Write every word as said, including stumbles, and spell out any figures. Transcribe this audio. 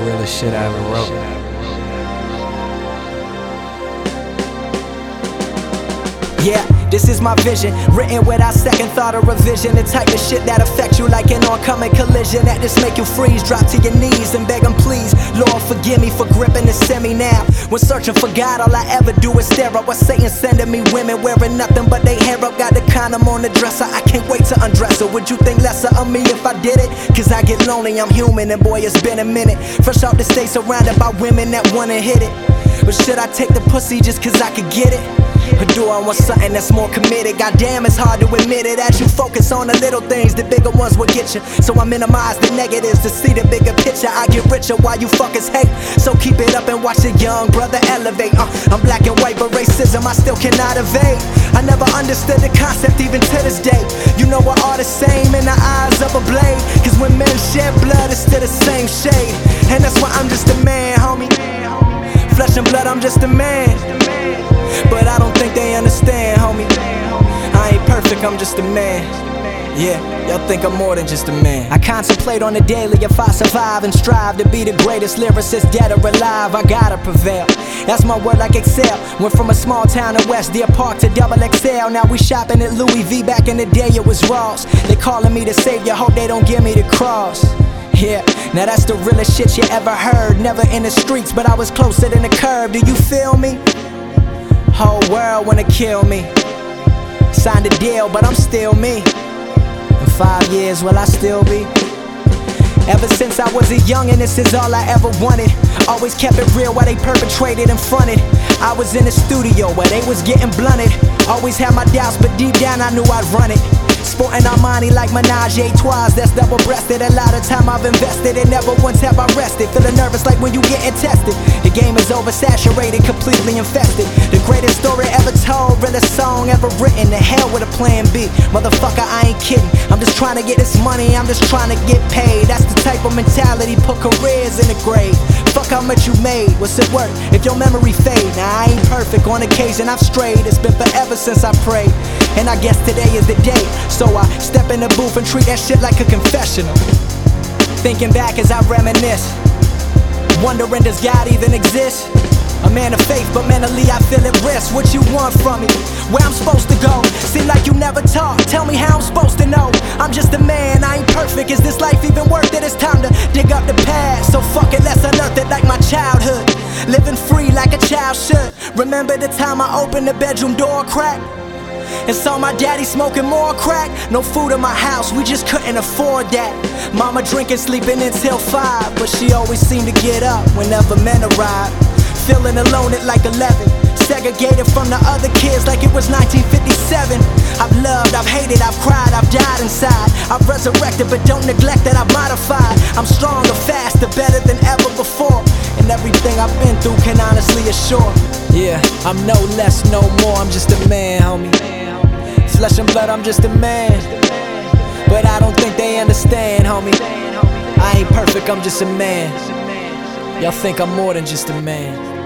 realest shit I ever wrote. Yeah, this is my vision, written without second thought or revision. The type of shit that affects you like an oncoming collision, that just make you freeze, drop to your knees and beg him please. Lord forgive me for gripping the semi now. When searching for God, all I ever do is stare up. What Satan sending me, women wearing nothing but they hair up. Got the condom on the dresser, I can't wait to undress her. Would you think lesser of me if I did it? Cause I get lonely, I'm human, and boy it's been a minute. Fresh off the state, surrounded by women that wanna hit it. But should I take the pussy just cause I could get it? Or do I want something that's more committed? Goddamn, it's hard to admit it. As you focus on the little things, the bigger ones will get you. So I minimize the negatives to see the bigger picture. I get richer while you fuckers hate. So keep it up and watch a young brother elevate. uh, I'm black and white, but racism I still cannot evade. I never understood the concept even to this day. You know we're all the same in the eyes of a blade. Cause when men shed blood, it's still the same shade. And that's why I'm just a man, homie. Flesh and blood, I'm just a man. But I don't think they understand, homie. I ain't perfect, I'm just a man. Yeah, y'all think I'm more than just a man. I contemplate on the daily if I survive and strive to be the greatest lyricist dead or alive. I gotta prevail, that's my word like Excel. Went from a small town in West Deer Park to double X L. Now we shopping at Louis V, back in the day it was Ross. They calling me the savior, hope they don't give me the cross. Yeah, now that's the realest shit you ever heard. Never in the streets, but I was closer than the curb. Do you feel me? Whole world wanna kill me. Signed a deal, but I'm still me. In five years, will I still be? Ever since I was a youngin', this is all I ever wanted. Always kept it real while they perpetrated and fronted. I was in the studio where they was getting blunted. Always had my doubts, but deep down I knew I'd run it. Sporting Armani like Menage a Trois, that's double-breasted. A lot of time I've invested and never once have I rested. Feeling nervous like when you getting tested. The game is oversaturated, completely infested. The greatest story ever told, realest song ever written. The hell with a plan B, motherfucker I ain't kidding. I'm just trying to get this money, I'm just trying to get paid. That's the type of mentality, put careers in the grave. Fuck how much you made, what's it worth if your memory fade? Now I ain't perfect, on occasion I've strayed. It's been forever since I prayed, and I guess today is the day. So I step in the booth and treat that shit like a confessional. Thinking back as I reminisce, wondering does God even exist? A man of faith, but mentally I feel at risk. What you want from me? Where I'm supposed to go? Seem like you never talk, tell me how I'm supposed to know. I'm just a man, I ain't perfect, is this life even worth it? It's time to dig up the past, so fuck it, let's unearth it like my childhood. Living free like a child should. Remember the time I opened the bedroom door crack and saw my daddy smoking more crack? No food in my house, we just couldn't afford that. Mama drinking, sleeping until five, but she always seemed to get up whenever men arrived. Feeling alone at like eleven, segregated from the other kids like it was nineteen fifty-seven. I've loved, I've hated, I've cried, I've died inside. I've resurrected, but don't neglect that I've modified. I'm stronger, faster, better than ever before, and everything I've been through can honestly assure. Yeah, I'm no less, no more, I'm just a man, homie. Flesh and blood, I'm just a man. But I don't think they understand, homie. I ain't perfect, I'm just a man. Y'all think I'm more than just a man.